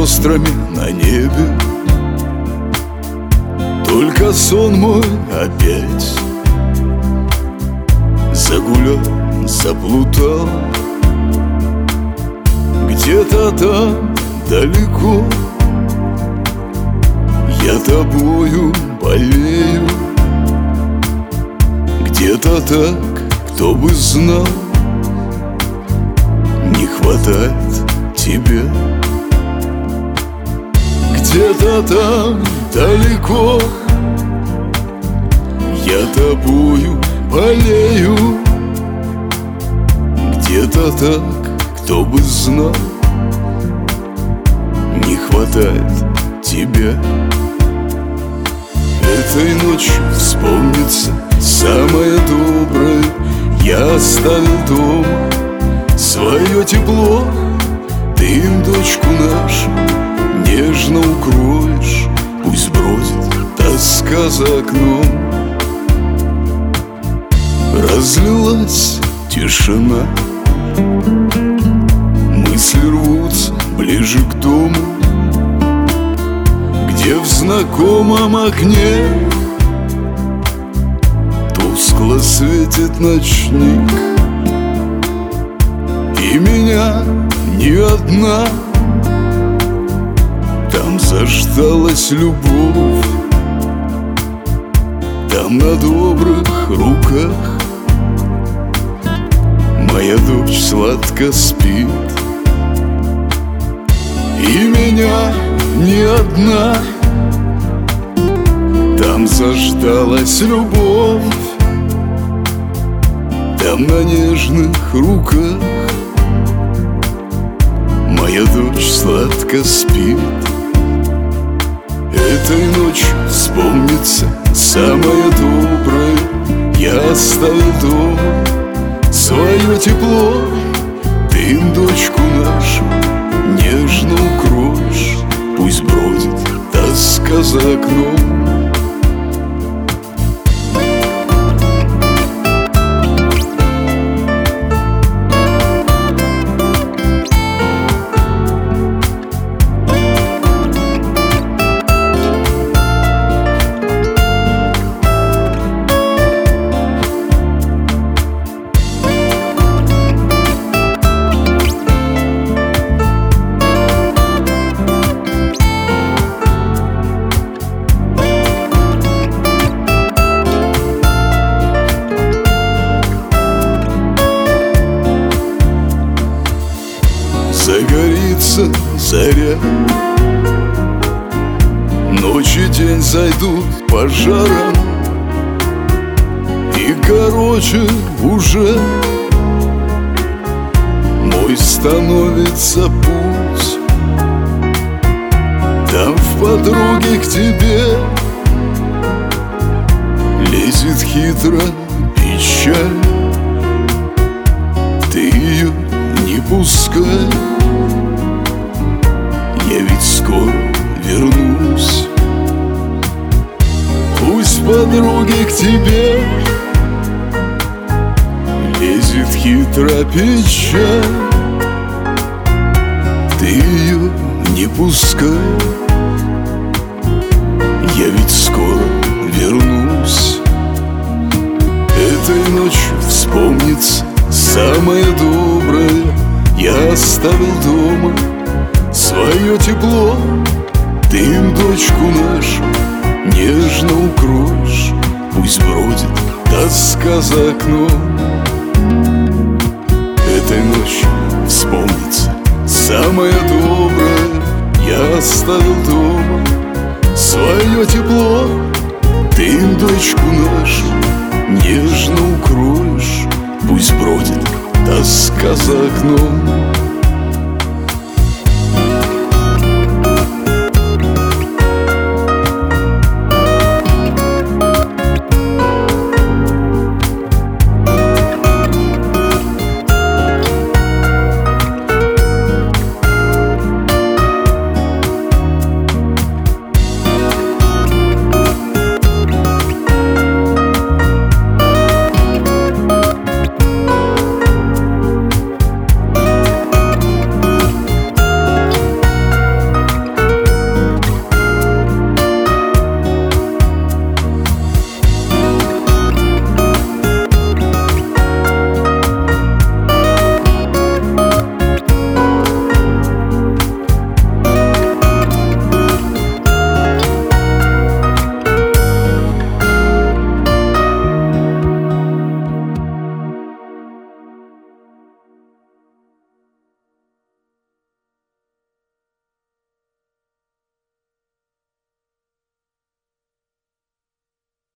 сестрами на небе. Только сон мой опять загулял, заплутал. Где-то там далеко я тобою болею. Где-то так, кто бы знал, не хватает тебя. Где-то там далеко я тобою болею. Где-то так, кто бы знал, не хватает тебя. Этой ночью вспомнится самое доброе. Я оставил дома свое тепло. Ты им дочку нашу нежно укроешь. Пусть бродит тоска за окном. Разлилась тишина, мысли рвутся ближе к дому, где в знакомом окне тускло светит ночник. И меня не одна там заждалась любовь. Там на добрых руках моя дочь сладко спит. И меня не одна там заждалась любовь. Там на нежных руках моя дочь сладко спит. Этой ночью вспомнится самое доброе. Я оставил дома свое тепло. Ты им дочку нашу нежно укроешь. Пусть бродит тоска за окном. Загорится заря, ночь и день зайдут пожаром. И короче уже мой становится путь. Там в подруге к тебе лезет хитро печаль. Ты ее не пускай, я ведь скоро вернусь. Пусть подруги к тебе лезет хитро печаль. Ты ее не пускай, я ведь скоро вернусь. Этой ночью вспомнится самое доброе. Я оставил дома свое тепло. Ты им дочку нашу нежно укроешь. Пусть бродит тоска за окном. Этой ночью вспомнится самое доброе. Я оставил дома свое тепло. Ты им дочку нашу нежно укроешь. Пусть бродит тоска за окном.